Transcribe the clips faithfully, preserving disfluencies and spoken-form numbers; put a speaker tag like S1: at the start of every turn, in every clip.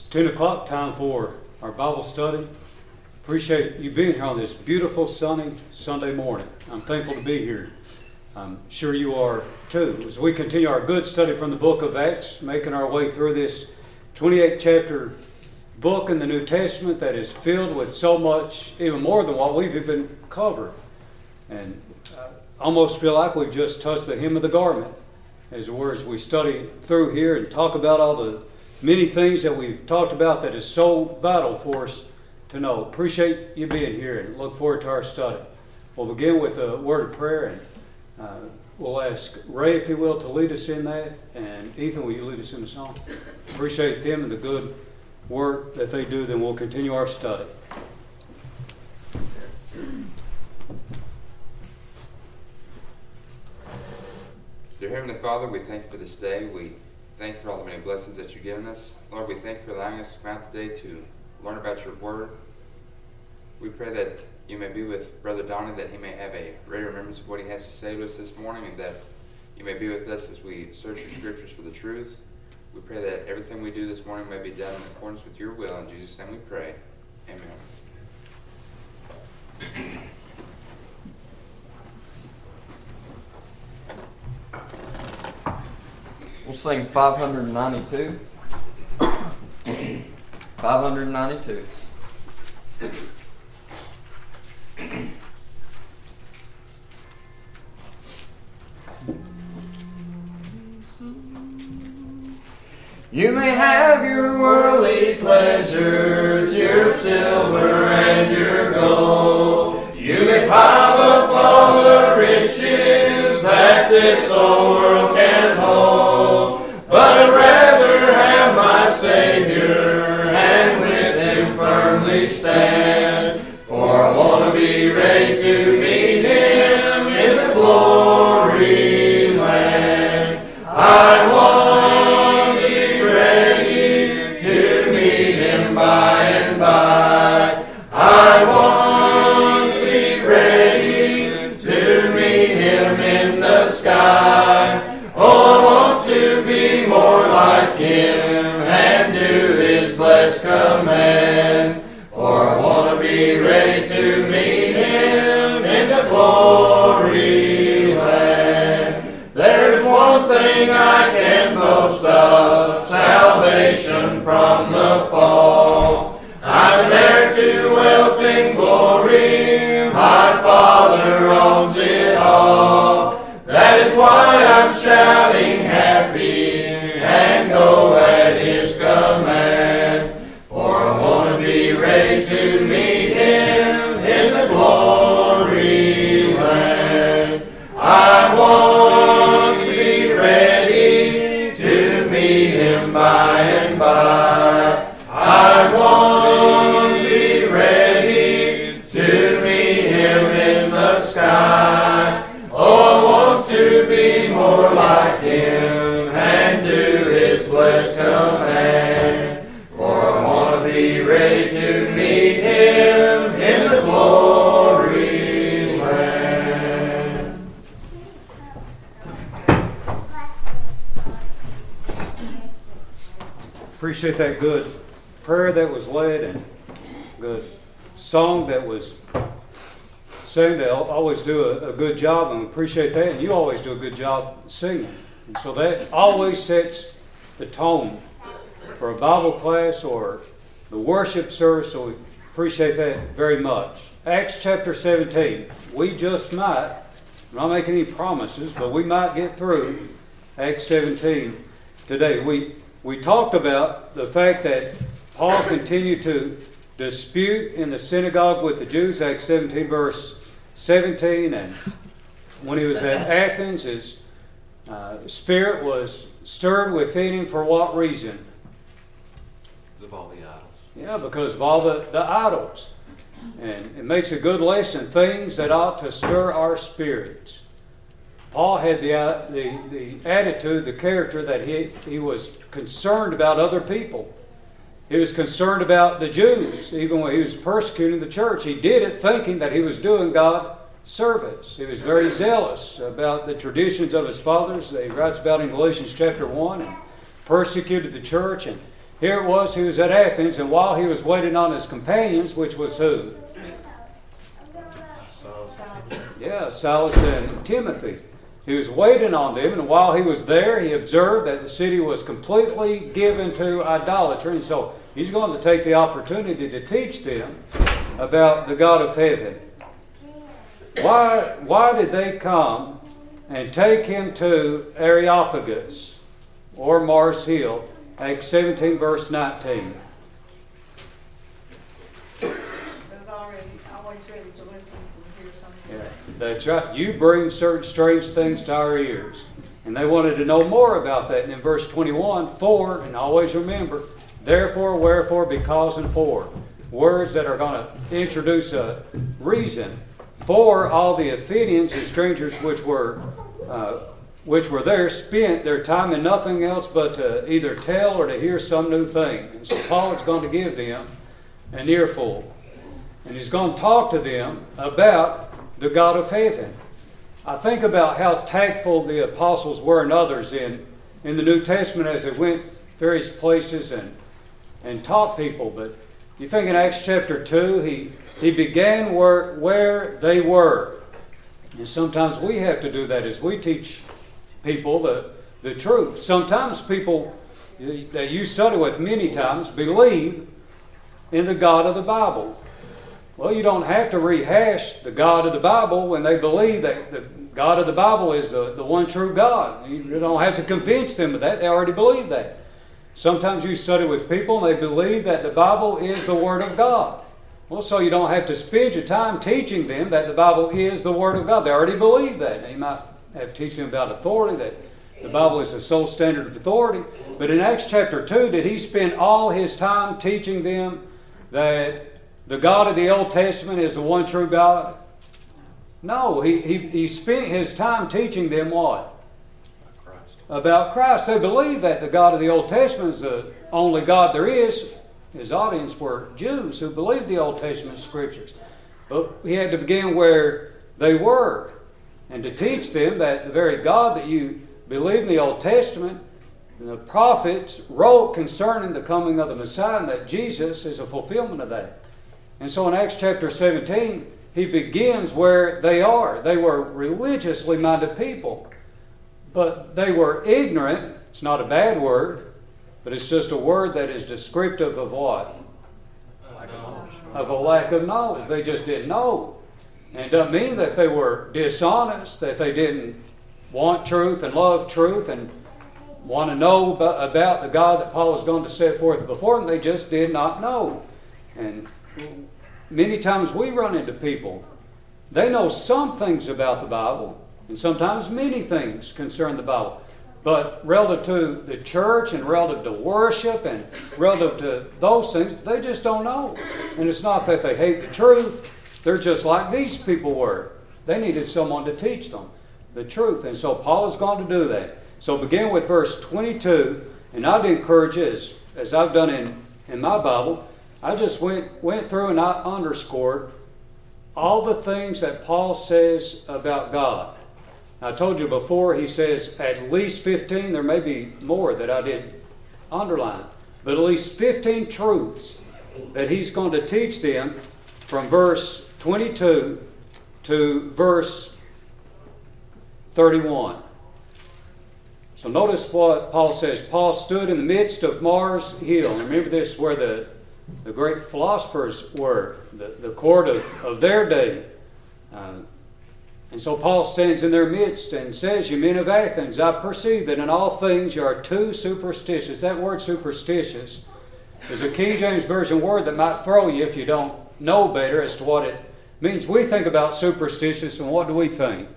S1: ten o'clock time for our Bible study. Appreciate you being here on this beautiful sunny Sunday morning. I'm thankful to be here. I'm sure you are too. As we continue our good study from the book of Acts, making our way through this twenty-eight chapter book in the New Testament that is filled with so much, even more than what we've even covered. And I almost feel like we've just touched the hem of the garment as words we study through here and talk about all the many things that we've talked about that is so vital for us to know. Appreciate you being here and look forward to our study. We'll begin with a word of prayer, and uh, we'll ask Ray, if he will, to lead us in that, and Ethan, will you lead us in the song? Appreciate them and the good work that they do, then we'll continue our study.
S2: Dear Heavenly Father, we thank you for this day. We thank you for all the many blessings that you've given us. Lord, we thank you for allowing us to come out today to learn about your word. We pray that you may be with Brother Donnie, that he may have a greater remembrance of what he has to say to us this morning, and that you may be with us as we search your scriptures for the truth. We pray that everything we do this morning may be done in accordance with your will. In Jesus' name we pray. Amen.
S3: We'll sing five ninety-two. five ninety-two. You may have your worldly pleasures, your silver and your gold. You may pile up all the riches that this old world can hold. But I'd rather have my Savior and with Him firmly stand. For I want to be ready to meet Him in the glory land. I want to be ready to meet Him by and by. I want to be ready to meet Him in the sky. Oh, I want to be more like Him and do His blessed command. For I want to be ready to meet Him in the glory land. There's one thing I can boast of, salvation from the fall. I'm there to wealth and glory, my Father owns it all. That is why I'm shouting happy and go at His command. For I want to be ready to meet Him in the glory land. I want to be ready to meet Him by and by. I want to be ready to meet Him in the sky. Oh, I want to be more like Him and do His blessed command. For I want to be ready to meet Him in the glory land.
S1: Appreciate that good prayer that was led and good song that was sang. They always do a, a good job, and we appreciate that. And you always do a good job singing. And so that always sets the tone for a Bible class or the worship service, so we appreciate that very much. Acts chapter seventeen. We just might, I'm not making any promises, but we might get through Acts seventeen today. We we talked about the fact that Paul continued to dispute in the synagogue with the Jews, Acts seventeen verse seventeen, and when he was at Athens, his uh, spirit was stirred within him for what reason?
S4: Of all the idols.
S1: Yeah, because of all the, the idols. And it makes a good lesson, things that ought to stir our spirits. Paul had the, uh, the, the attitude, the character that he, he was concerned about other people. He was concerned about the Jews. Even when he was persecuting the church, he did it thinking that he was doing God service. He was very zealous about the traditions of his fathers. He writes about in Galatians chapter one, and persecuted the church. And here it was, he was at Athens, and while he was waiting on his companions, which was who? Yeah, Silas and Timothy. He was waiting on them, and while he was there, he observed that the city was completely given to idolatry, and so he's going to take the opportunity to teach them about the God of heaven. Why, why did they come and take him to Areopagus, or Mars Hill, Acts seventeen, verse nineteen? Yeah, that's right. You bring certain strange things to our ears. And they wanted to know more about that. And in verse twenty-one, for, and always remember, therefore, wherefore, because, and for. Words that are going to introduce a reason for all the Athenians and strangers which were uh, which were there spent their time in nothing else but to either tell or to hear some new thing. And so Paul is going to give them an earful. And he's going to talk to them about the God of heaven. I think about how tactful the apostles were and others in, in the New Testament as they went various places and, and taught people. But you think in Acts chapter two, he, he began where, where they were. And sometimes we have to do that as we teach people the, the truth. Sometimes people that you study with many times believe in the God of the Bible. Well, you don't have to rehash the God of the Bible when they believe that the God of the Bible is the, the one true God. You don't have to convince them of that. They already believe that. Sometimes you study with people and they believe that the Bible is the Word of God. Well, so you don't have to spend your time teaching them that the Bible is the Word of God. They already believe that. Now, you might have to teach them about authority, that the Bible is the sole standard of authority. But in Acts chapter two, did he spend all his time teaching them that the God of the Old Testament is the one true God? No, he, he, he spent his time teaching them what?
S4: Christ.
S1: About Christ. They believe that the God of the Old Testament is the only God there is. His audience were Jews who believed the Old Testament scriptures. But he had to begin where they were and to teach them that the very God that you believe in the Old Testament, the prophets wrote concerning the coming of the Messiah, and that Jesus is a fulfillment of that. And so in Acts chapter seventeen, he begins where they are. They were religiously minded people, but they were ignorant. It's not a bad word, but it's just a word that is descriptive of what?
S4: Lack of knowledge.
S1: Of a lack of knowledge. They just didn't know. And it doesn't mean that they were dishonest, that they didn't want truth and love truth and want to know about, about the God that Paul is going to set forth before them. They just did not know. And many times we run into people, they know some things about the Bible, and sometimes many things concern the Bible. But relative to the church and relative to worship and relative to those things, they just don't know. And it's not that they hate the truth. They're just like these people were. They needed someone to teach them the truth. And so Paul is going to do that. So begin with verse twenty-two. And I'd encourage you, as, as I've done in, in my Bible, I just went, went through and I underscored all the things that Paul says about God. I told you before, he says at least fifteen, there may be more that I didn't underline, but at least fifteen truths that he's going to teach them from verse twenty-two to verse thirty-one. So notice what Paul says. Paul stood in the midst of Mars Hill. And remember, this is where the, the great philosophers were, the, the court of, of their day. Uh, And so Paul stands in their midst and says, "You men of Athens, I perceive that in all things you are too superstitious." That word superstitious is a King James Version word that might throw you if you don't know better as to what it means. We think about superstitious, and what do we think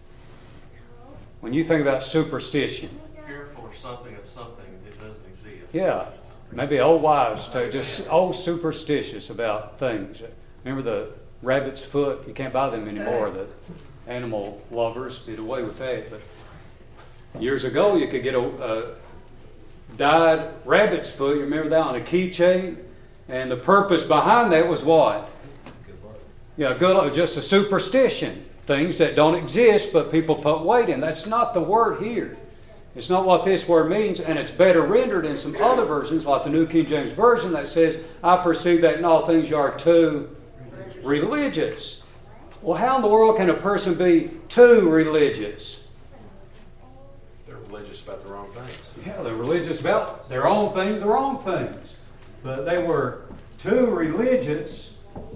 S1: when you think about superstition?
S4: Fearful of something of something that doesn't exist.
S1: Yeah, maybe old wives too, just old superstitious about things. Remember the rabbit's foot? You can't buy them anymore. The animal lovers did away with that. But years ago, you could get a, a dyed rabbit's foot. You remember that on a keychain? And the purpose behind that was what?
S4: Good luck.
S1: Yeah, good luck. Just a superstition. Things that don't exist, but people put weight in. That's not the word here. It's not what this word means, and it's better rendered in some other versions, like the New King James Version, that says, I perceive that in all things you are too religious. Well, how in the world can a person be too religious?
S5: They're religious about the wrong things.
S1: Yeah, they're religious about their own things, the wrong things. But they were too religious,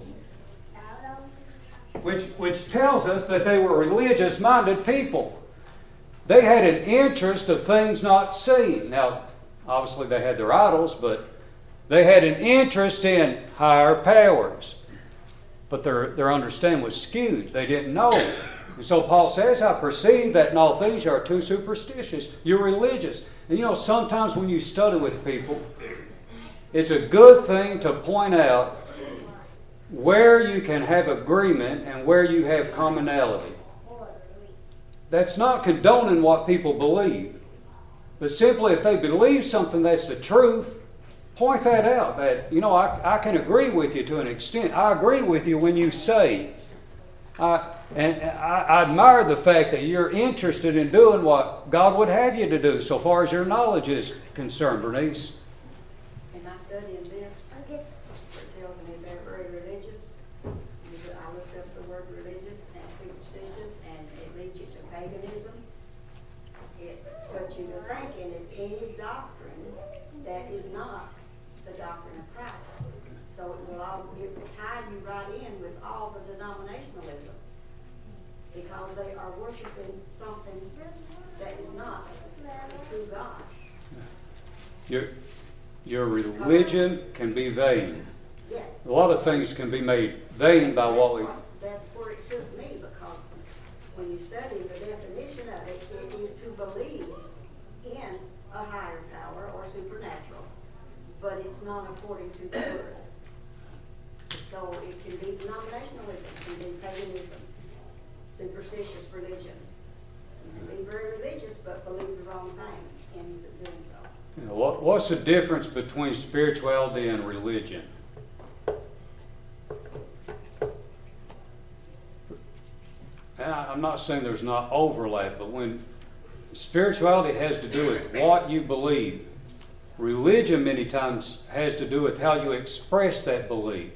S1: which, which tells us that they were religious-minded people. They had an interest of things not seen. Now, obviously they had their idols, but they had an interest in higher powers. But their, their understanding was skewed. They didn't know. And so Paul says, I perceive that in all things you are too superstitious. You're religious. And you know, sometimes when you study with people, it's a good thing to point out where you can have agreement and where you have commonality. That's not condoning what people believe. But simply if they believe something that's the truth, point that out. That, you know, I, I can agree with you to an extent. I agree with you when you say, I, and I, I admire the fact that you're interested in doing what God would have you to do, so far as your knowledge is concerned, Bernice.
S6: In my studying this, it tells me they're very religious. I looked up the word religious and superstitious, and it leads you to paganism. It puts you to thinking it's any doctrine that is not the doctrine of Christ. So it will all, it will tie you right in with all the denominationalism, because they are worshiping something that is not the true God.
S1: Your, your religion can be vain.
S6: Yes.
S1: A lot of things can be made vain by what we...
S6: That's where it took me, because when you study the definition of it, it is to believe in a higher power or supernatural, but it's not according to the word. So it can be denominationalism, it can be paganism, superstitious religion. You can be very religious but believe the wrong thing, and ends up doing so.
S1: You know, what, what's the difference between spirituality and religion? And I, I'm not saying there's not overlap, but when spirituality has to do with what you believe, religion many times has to do with how you express that belief.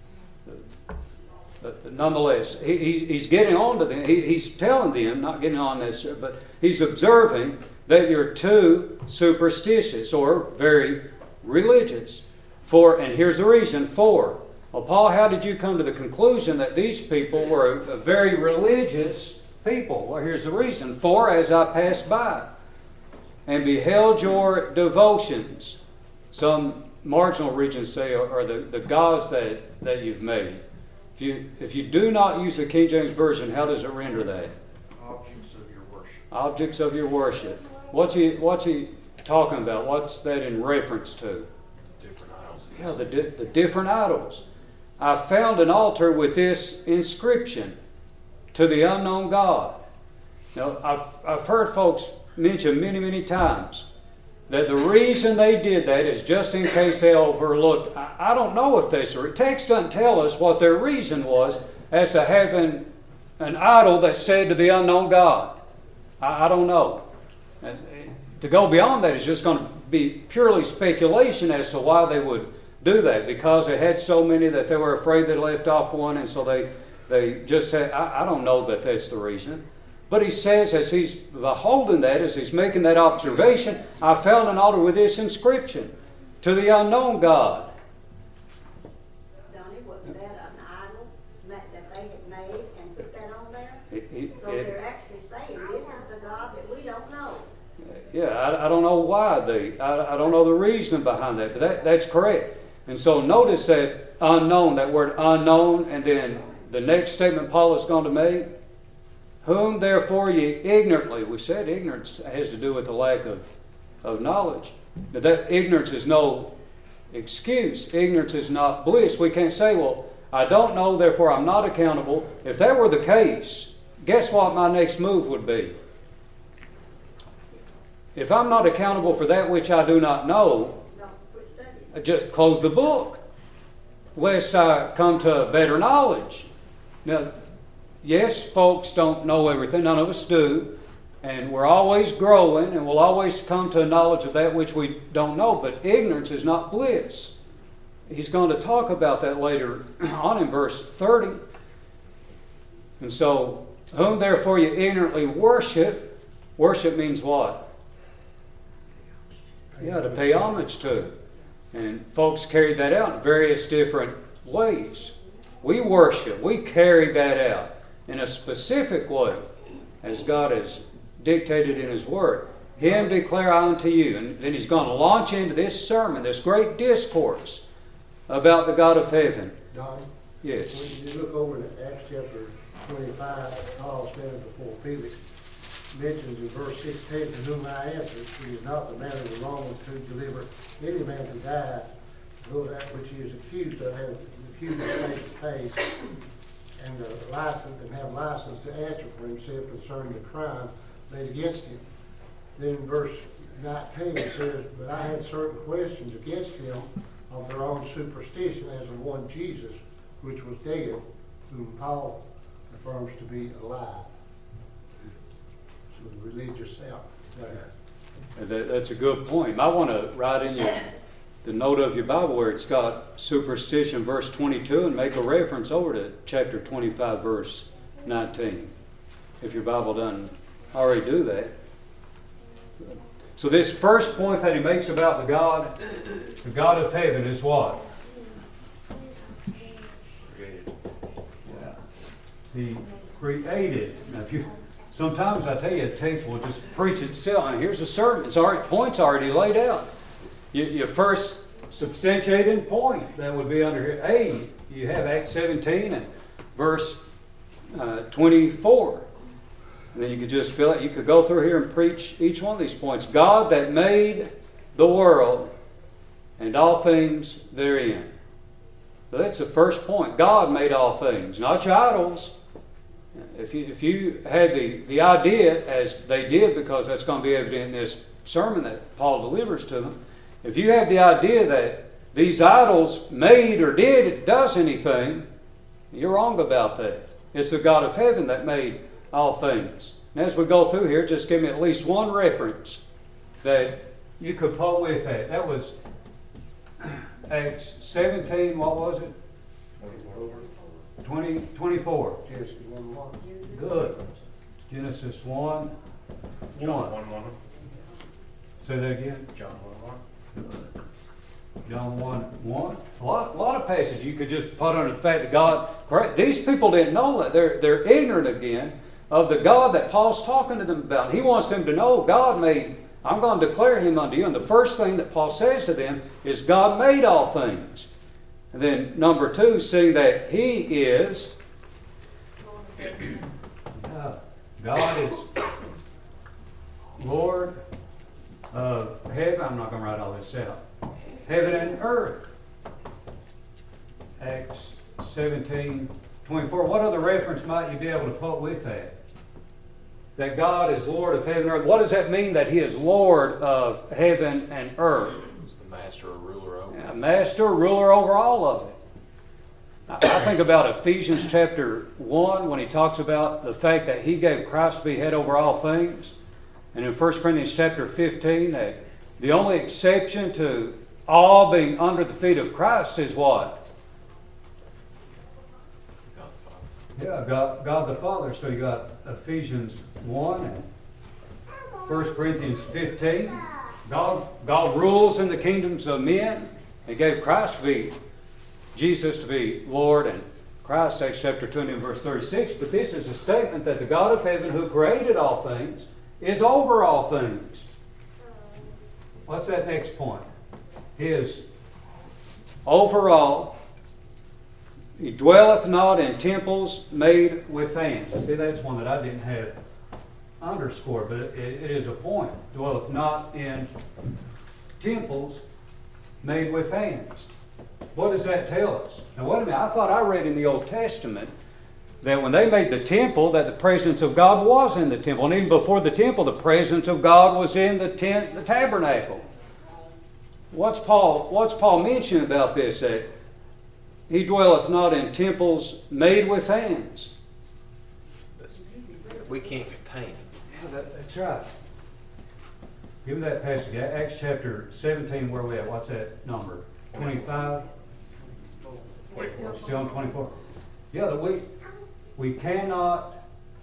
S1: But, but nonetheless, he, he, he's getting on to them. He, he's telling them, not getting on this, but he's observing that you're too superstitious or very religious. For, and here's the reason for. Well, Paul, how did you come to the conclusion that these people were a, a very religious people? Well, here's the reason. For, as I passed by and beheld your devotions, some marginal regions say are, are the, the gods that, that you've made. If you, if you do not use the King James Version, how does it render that?
S5: Objects of your worship.
S1: Objects of your worship. What's he, what's he talking about? What's that in reference to?
S5: Different idols.
S1: Yeah, the, di- the different idols. I found an altar with this inscription, to the unknown God. Now, I've, I've heard folks mention many, many times that the reason they did that is just in case they overlooked. I, I don't know if that's the text doesn't tell us what their reason was as to having an idol that said to the unknown God. I, I don't know. And to go beyond that is just going to be purely speculation as to why they would do that, because they had so many that they were afraid they left off one, and so they they just had, I, I don't know that that's the reason. But he says, as he's beholding that, as he's making that observation, I found an altar with this inscription, to the unknown God.
S6: Donnie, wasn't that an idol that they had made and put that on there?
S1: It, it,
S6: So
S1: it,
S6: they're actually saying, this is the God that we don't know.
S1: yeah, I, I don't know why they, I, I don't know the reason behind that, but that, that's correct. And so notice that unknown, that word unknown, and then the next statement Paul is going to make, whom therefore ye ignorantly, we said ignorance has to do with the lack of, of knowledge. But that ignorance is no excuse. Ignorance is not bliss. We can't say, well, I don't know, therefore I'm not accountable. If that were the case, guess what my next move would be? If I'm not accountable for that which I do not know,
S6: Don't quit studying.
S1: I just close the book, lest I come to better knowledge. Now, yes, folks don't know everything. None of us do. And we're always growing, and we'll always come to a knowledge of that which we don't know. But ignorance is not bliss. He's going to talk about that later on in verse thirty. And so, whom therefore you ignorantly worship, worship means what? Yeah, to pay homage to. And folks carried that out in various different ways. We worship, we carry that out in a specific way, as God has dictated in His Word. Him declare I unto you. And then He's going to launch into this sermon, this great discourse about the God of heaven.
S7: Don,
S1: Yes.
S7: when you look over in Acts chapter twenty-five, Paul standing before Felix, mentions in verse sixteen, to whom I answered, it is not the man of the Romans to deliver any man to die, though that which he is accused of has accused of face to face, and the license and have license to answer for himself concerning the crime made against him. Then in verse nineteen it says, but I had certain questions against him of their own superstition, as of one Jesus, which was dead, whom Paul affirms to be alive. So the religious out there.
S1: That, that's a good point. You might want to write in your, the note of your Bible where it's got superstition, verse twenty-two, and make a reference over to chapter twenty-five, verse nineteen, if your Bible doesn't already do that. So this first point that he makes about the God, the God of heaven is what?
S5: Created.
S1: Yeah. He created. Now, if you, sometimes I tell you, a text will just preach itself. And here's a sermon. It's already, point's already laid out. You, your first substantiating point, that would be under here. A, you have Acts seventeen and verse uh, twenty-four. And then you could just fill it. You could go through here and preach each one of these points. God that made the world and all things therein. So that's the first point. God made all things, not your idols. If you, if you had the, the idea, as they did, because that's going to be evident in this sermon that Paul delivers to them, if you have the idea that these idols made or did, does anything, you're wrong about that. It's the God of heaven that made all things. And as we go through here, just give me at least one reference that you could put with that. That was Acts seventeen, what was it? twenty, twenty-four.
S7: Genesis one one.
S1: Good. Genesis one,
S4: John
S1: one.
S4: one one.
S1: Say that again.
S4: John one one.
S1: John one one. A lot, a lot of passages you could just put under the fact that God, correct. These people didn't know that. They're, they're ignorant again of the God that Paul's talking to them about. He wants them to know God made, I'm going to declare Him unto you. And the first thing that Paul says to them is God made all things. And then number two, seeing that He is, uh, God is Lord of heaven. I'm not going to write all this out. Heaven and earth. Acts seventeen twenty-four. What other reference might you be able to put with that? That God is Lord of heaven and earth. What does that mean, that He is Lord of heaven and earth?
S5: He's the master or ruler over.
S1: A master, ruler over all of it. I I think about Ephesians chapter one when he talks about the fact that He gave Christ to be head over all things. And in First Corinthians chapter fifteen, that the only exception to all being under the feet of Christ is what?
S5: God the Father.
S1: Yeah, God, God the Father. So you got Ephesians one and First Corinthians fifteen. God, God rules in the kingdoms of men and gave Christ to be, Jesus to be Lord, and Christ, Acts chapter twenty and verse thirty-six. But this is a statement that the God of heaven who created all things is over all things. What's that next point? He is over all. He dwelleth not in temples made with hands. See, that's one that I didn't have underscored, but it, it is a point. Dwelleth not in temples made with hands. What does that tell us? Now, wait a minute. I thought I read in the Old Testament that when they made the temple, that the presence of God was in the temple. And even before the temple, the presence of God was in the tent, the tabernacle. What's Paul, what's Paul mentioning about this? That He dwelleth not in temples made with hands.
S5: We can't contain him.
S1: That- That's right. Give me that passage, Acts chapter seventeen, where we at? What's that number? twenty-five? Still on twenty-four? Yeah, that we, we cannot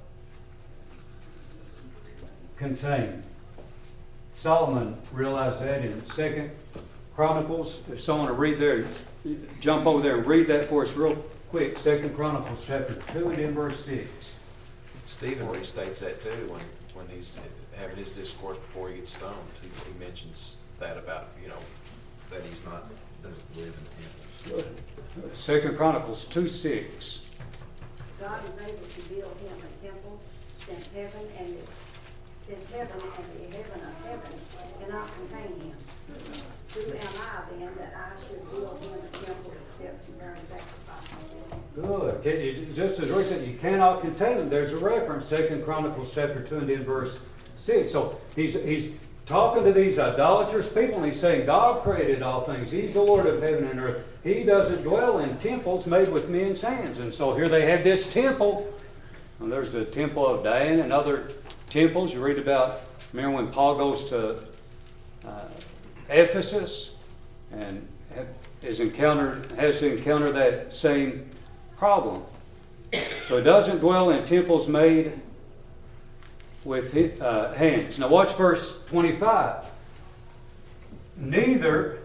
S1: contain. Solomon realized that in Second Chronicles. If someone will read there, jump over there and read that for us real quick. Second Chronicles chapter two and in verse six.
S5: Stephen restates that too when, when he's having his discourse before he gets stoned. He, he mentions that about, you know, that he's not, doesn't live in temples.
S1: Second Chronicles two six.
S6: God is able to build him a temple, since heaven and the, since heaven and the heaven of heaven cannot contain him. Who am I then that I should build him a temple except to burn sacrifice?
S1: Good. Okay, you- Just as Rick said, you cannot contain them. There's a reference, Second Chronicles chapter two and in verse six. So he's he's talking to these idolatrous people, and he's saying God created all things. He's the Lord of heaven and earth. He doesn't dwell in temples made with men's hands. And so here they have this temple. And there's the temple of Diana and other temples. You read about, remember when Paul goes to uh, Ephesus and is encountered, has to encounter that same problem. So it doesn't dwell in temples made with uh, hands. Now watch verse twenty-five. Neither,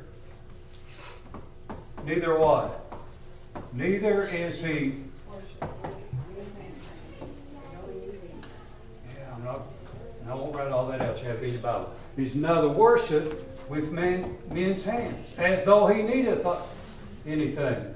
S1: neither what? Neither is he. Yeah, I'm not. I won't write all that out. You have to read the Bible. He's neither worshipped with man, men's hands, as though he needeth anything.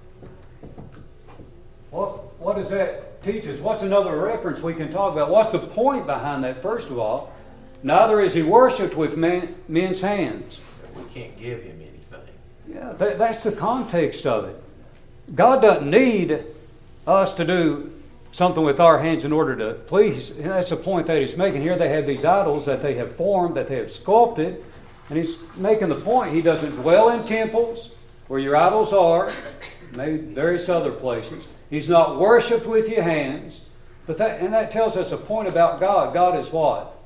S1: What, what does that teach us? What's another reference we can talk about? What's the point behind that, first of all? Neither is he worshipped with man, men's hands.
S5: We can't give him anything.
S1: Yeah, that, that's the context of it. God doesn't need us to do something with our hands in order to please. And that's the point that he's making here. They have these idols that they have formed, that they have sculpted. And he's making the point he doesn't dwell in temples where your idols are, maybe various other places. He's not worshipped with your hands. But that, and that tells us a point about God. God is what?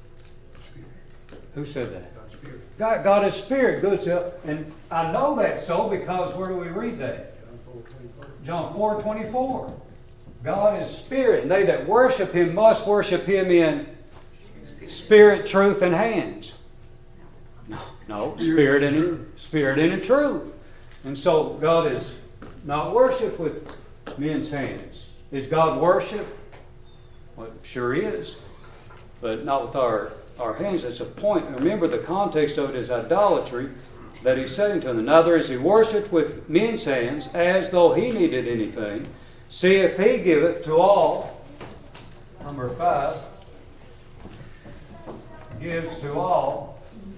S1: Who said that? God, God is spirit. Good. So, and I know that so because where do we read that? John four twenty-four. God is spirit, and they that worship him must worship him in spirit, truth, and hands. No, no, spirit and in, spirit and in truth. And so God is not worshipped with men's hands. Is God worshipped? Well, sure is, but not with our, our hands. That's a point. Remember, the context of it is idolatry that he's saying to them. Neither is he worshipped with men's hands as though he needed anything. See if he giveth to all, number five, gives to all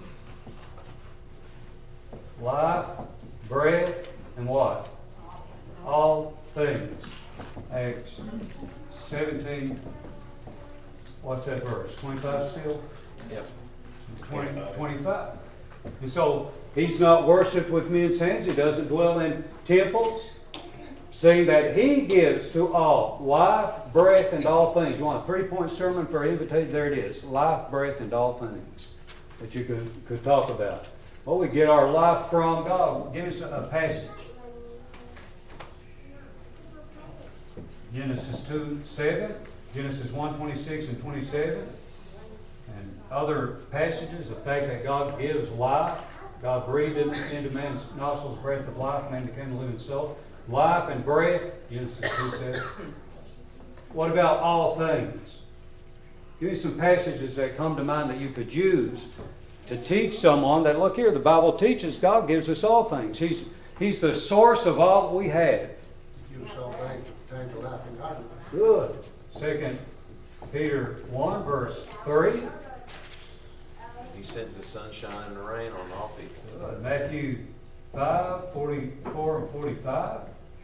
S1: life, breath, and what? All things. Acts seventeen, what's that verse? twenty-five still?
S5: Yep.
S1: twenty, twenty-five. And so he's not worshipped with men's hands. He doesn't dwell in temples. Seeing that he gives to all life, breath, and all things. You want a three-point sermon for invitation? There it is. Life, breath, and all things that you could, could talk about. Well, we get our life from God. Give us a passage. Genesis two seven, Genesis one twenty-six and twenty-seven, and other passages. The fact that God gives life. God breathed into man's nostrils breath of life. Man became a living soul. Life and breath, Genesis two seven. What about all things? Give me some passages that come to mind that you could use to teach someone that, look here, the Bible teaches God gives us all things. He's, he's the source of all we have.
S7: Give us all things that pertain to life and godliness.
S1: Good. Second Peter one, verse three.
S5: He sends the sunshine and the rain on all people.
S1: Uh, Matthew five, forty-four and forty-five.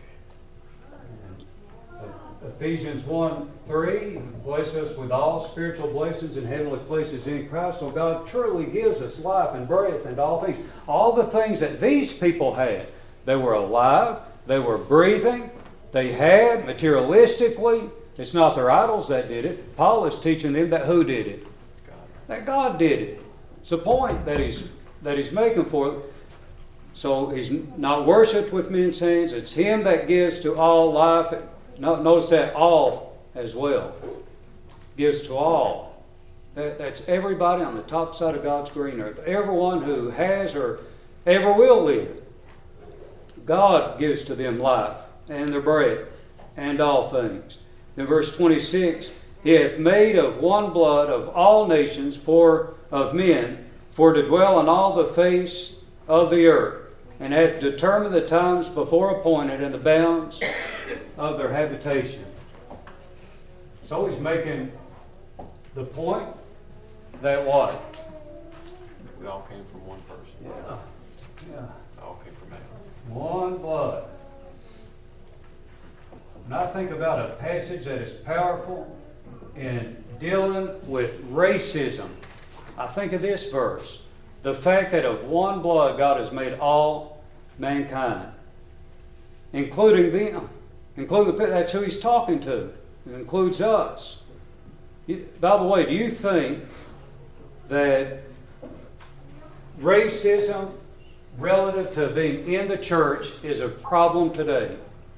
S1: Ephesians one three, bless us with all spiritual blessings in heavenly places in Christ. So God truly gives us life and breath and all things. All the things that these people had. They were alive, they were breathing, they had materialistically, It's not their idols that did it. Paul is teaching them that who did it?
S5: God.
S1: That God did it. It's the point that he's that he's making for it. So he's not worshipped with men's hands. It's him that gives to all life. Notice that all as well. Gives to all. That, that's everybody on the top side of God's green earth. Everyone who has or ever will live. God gives to them life and their bread and all things. In verse twenty-six, He hath made of one blood of all nations for of men for to dwell on all the face of the earth, and hath determined the times before appointed and the bounds of their habitation. So he's making the point that what?
S5: We all came from one person.
S1: Yeah. Yeah.
S5: All came from Adam.
S1: One blood. When I think about a passage that is powerful in dealing with racism, I think of this verse. The fact that of one blood God has made all mankind, including them. Including the, that's who he's talking to. It includes us. You, by the way, do you think that racism relative to being in the church is a problem today?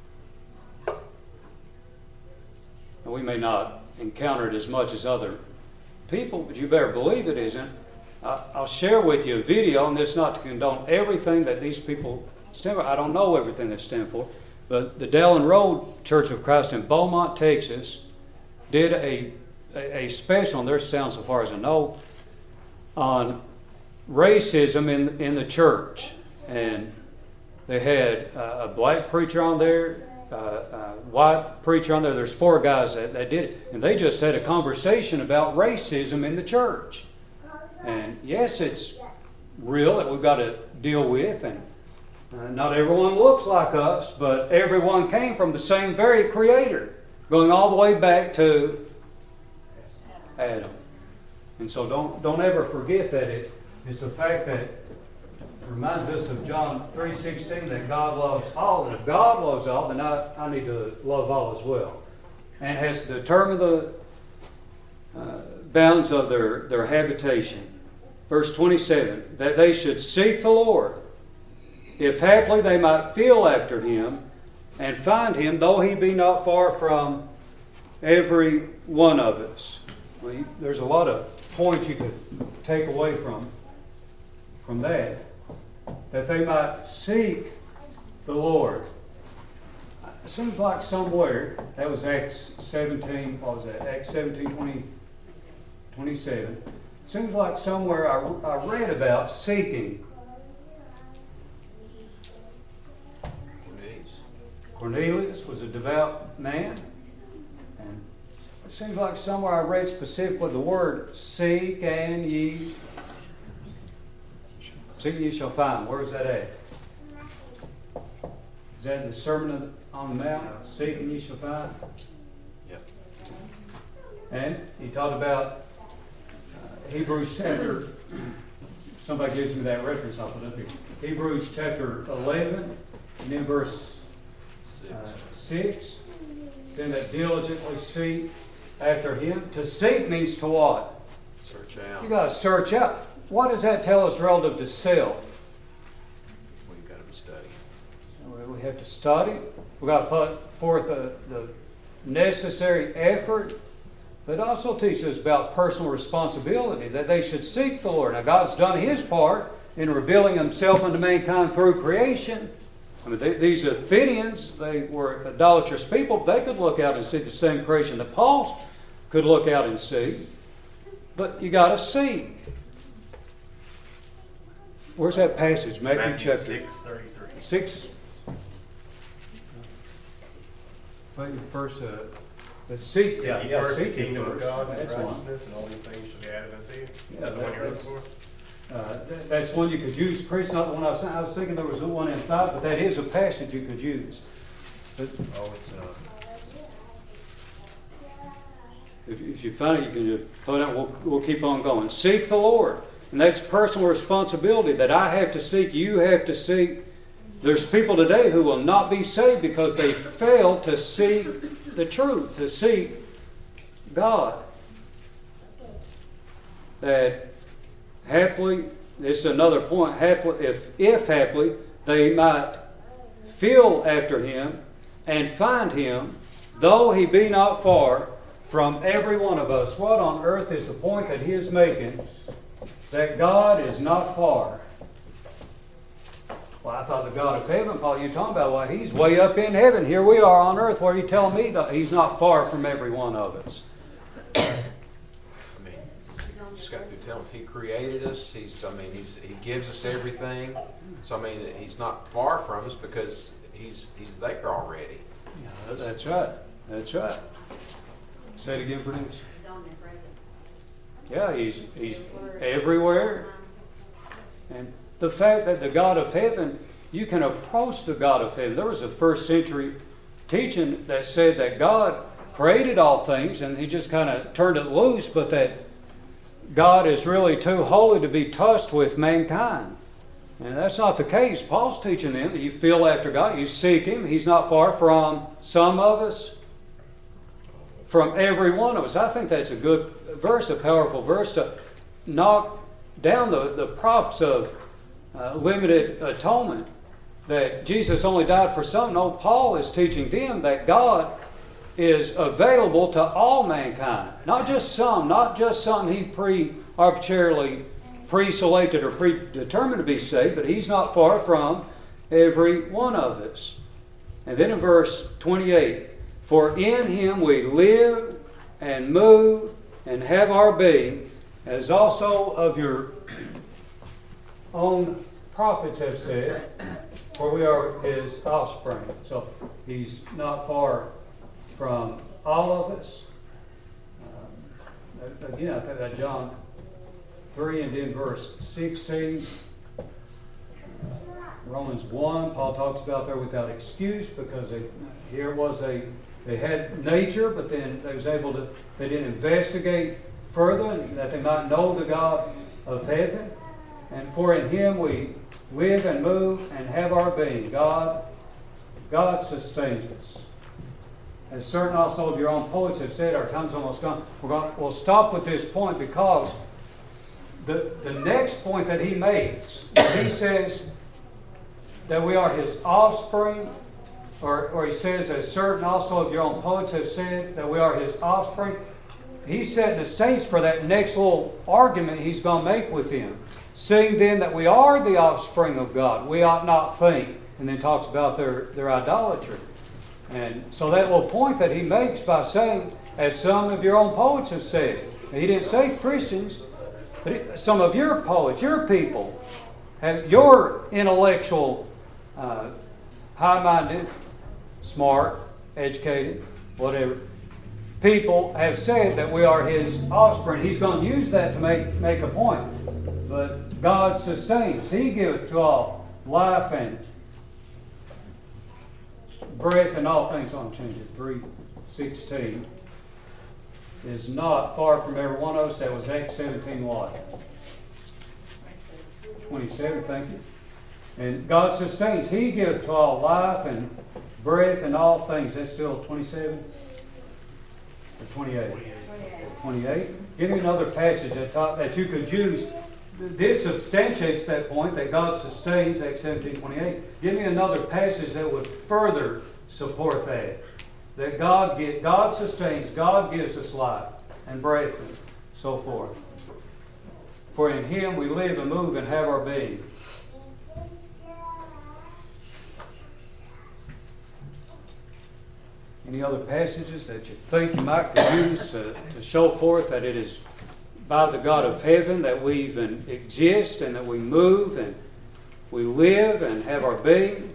S1: And we may not encounter it as much as other people, but you better believe it isn't. I, I'll share with you a video, and this not to condone everything that these people stand for. I don't know everything they stand for, but the Dallin Road Church of Christ in Beaumont, Texas, did a, a, a special, and their sound so far as I know, on racism in, in the church. And they had uh, a black preacher on there, uh, a white preacher on there. There's four guys that, that did it. And they just had a conversation about racism in the church. And yes, it's real that we've got to deal with. And uh, not everyone looks like us, but everyone came from the same very Creator, going all the way back to Adam. And so don't don't ever forget that it, it's the fact that it reminds us of John three sixteen that God loves all. And if God loves all, then I, I need to love all as well. And has determined the uh, bounds of their, their habitation. Verse twenty-seven, that they should seek the Lord, if haply they might feel after Him, and find Him, though He be not far from every one of us. Well, you, there's a lot of points you could take away from, from that. That they might seek the Lord. It seems like somewhere, that was Acts seventeen, what was that? Acts seventeen, twenty, twenty-seven. Seems like somewhere I, I read about seeking.
S5: Cornelius.
S1: Cornelius was a devout man. And it seems like somewhere I read specifically the word seek and ye. Seek ye shall find. Where is that at? Is that in the Sermon on the Mount? Seek and ye shall find?
S5: Yep.
S1: And he talked about Hebrews chapter, somebody gives me that reference, I'll put it up here. Hebrews chapter eleven, and then verse uh, six. Then that diligently seek after Him. To seek means to what?
S5: Search out.
S1: You got to search out. What does that tell us relative to self?
S5: We've got to be studying.
S1: We have to study. We've got to put forth the, the necessary effort. But it also teaches us about personal responsibility, that they should seek the Lord. Now, God's done His part in revealing Himself unto mankind through creation. I mean, they, these Athenians, they were idolatrous people. They could look out and see the same creation that Paul could look out and see. But you got to seek. Where's that passage? Matthew,
S4: Matthew
S1: chapter
S4: six thirty-three.
S1: six. Well, you first. Uh, The seek,
S4: Seek
S1: yeah,
S4: ye
S1: yeah,
S4: first the
S1: seek ye
S4: kingdom of
S1: first.
S4: God and
S1: That's
S4: His
S1: one.
S4: righteousness, and all these things shall be added unto you. Is
S1: Yeah,
S4: that the one you're
S1: that's-
S4: looking for?
S1: Uh, th- that's one you could use, priest, not the one I was, I was thinking there was one in five, but that is a passage you could use. But
S5: Oh, it's not.
S1: if, if you find it, you can just put it out, we'll, we'll keep on going. Seek the Lord. And that's personal responsibility that I have to seek, you have to seek. There's people today who will not be saved because they fail to seek the truth, to seek God. That haply, this is another point, haply, if, if haply they might feel after him and find him, though he be not far from every one of us. What on earth is the point that he is making? That God is not far. Well, I thought the God of heaven, Paul, you're talking about, well, he's way up in heaven. Here we are on earth. Where are you telling me that he's not far from every one of us?
S5: I mean, just got to tell him he created us. He's, I mean, he's, he gives us everything. So I mean, he's not far from us because he's he's there already.
S1: Yeah, that's right. That's right. Say it again, Bernice.
S6: He's omnipresent.
S1: Yeah, he's he's everywhere. And the fact that the God of heaven, you can approach the God of heaven. There was a first century teaching that said that God created all things and he just kind of turned it loose, but that God is really too holy to be touched with mankind. And that's not the case. Paul's teaching them that you feel after God, you seek him. He's not far from some of us, from every one of us. I think that's a good verse, a powerful verse to knock down the, the props of uh, limited atonement, that Jesus only died for some. No, Paul is teaching them that God is available to all mankind, not just some, not just some he pre-arbitrarily pre-selected or predetermined to be saved, but he's not far from every one of us. And then in verse twenty-eight, for in him we live and move and have our being, as also of your own prophets have said, for we are his offspring. So he's not far from all of us. Um, again, I think that John three and then verse sixteen. Romans one, Paul talks about they're without excuse because they, here was a, they had nature, but then they was able to, they didn't investigate further and that they might know the God of heaven. And for in him we live and move and have our being. God, God sustains us. As certain also of your own poets have said, our time's almost gone. We're going, we'll stop with this point because the, the next point that he makes, he says that we are his offspring, or, or he says, as certain also of your own poets have said, that we are his offspring. He's setting the stage for that next little argument he's going to make with him. Seeing then that we are the offspring of God, we ought not think. And then talks about their, their idolatry. And so that little point that he makes by saying, as some of your own poets have said, he didn't say Christians, but some of your poets, your people, have your intellectual, uh, high-minded, smart, educated, whatever, people have said that we are his offspring. He's going to use that to make, make a point. But God sustains. He giveth to all life and breath and all things. I'm changing three sixteen. Is not far from every one of us. That was Acts seventeen what? twenty-seven, thank you. And God sustains. He giveth to all life and breath and all things. That's still twenty-seven? Or twenty-eight? twenty-eight. Give me another passage that, taught, that you could use. This substantiates that point that God sustains, Acts seventeen twenty-eight. Give me another passage that would further support that. That God get, God sustains, God gives us life and breath and so forth. For in him we live and move and have our being. Any other passages that you think you might could use to, to show forth that it is by the God of heaven that we even exist and that we move and we live and have our being?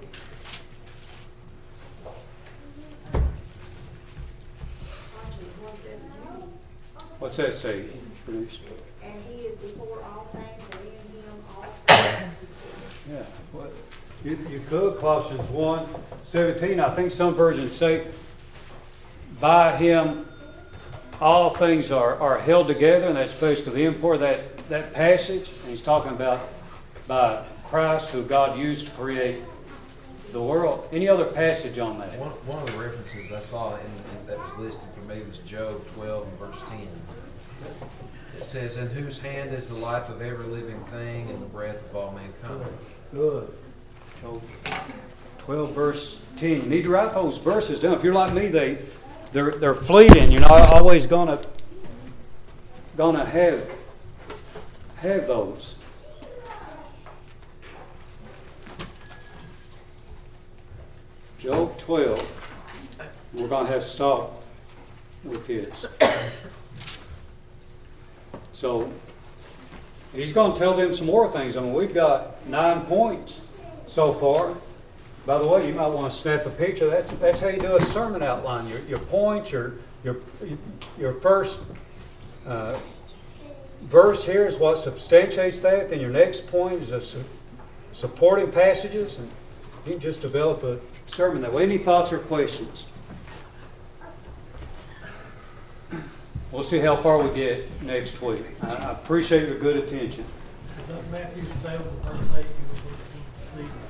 S1: What's that say?
S6: And he is before all things, and in him all things exist.
S1: Yeah. What, you, you could, Colossians one seventeen, I think some versions say, by him all things are, are held together, and that's basically the import of that, that passage. And he's talking about by Christ, who God used to create the world. Any other passage on that?
S5: One, one of the references I saw in, in, that was listed for me was Job twelve and verse ten. It says, "In whose hand is the life of every living thing and the breath of all mankind."
S1: Good. Job twelve verse ten. You need to write those verses down. If you're like me, they they're they're fleeting. You're not always gonna gonna have have those. Job twelve. We're gonna have to stop with this. So he's going to tell them some more things. I mean, we've got nine points so far. By the way, you might want to snap a picture. That's that's how you do a sermon outline. Your your points, your your your first uh, verse here is what substantiates that. Then your next point is a su- supporting passages, and you can just develop a sermon that way. Any thoughts or questions? We'll see how far we get next week. I, I appreciate your good attention.
S8: Matthew seven, verse eight, you will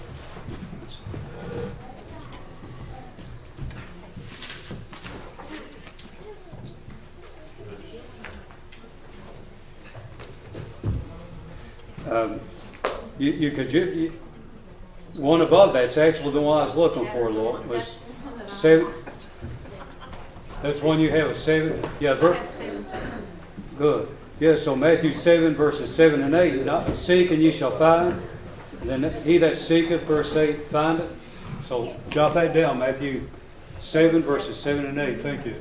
S1: Um, you, you could ju- you, one above that's actually the one I was looking for, Lord, was seven. That's one you have, a seven. Yeah, ver- good. Yeah, so Matthew seven verses seven and eight. Not, seek and ye shall find. And then he that seeketh, verse eight, findeth. So jot that down, Matthew seven verses seven and eight. Thank you.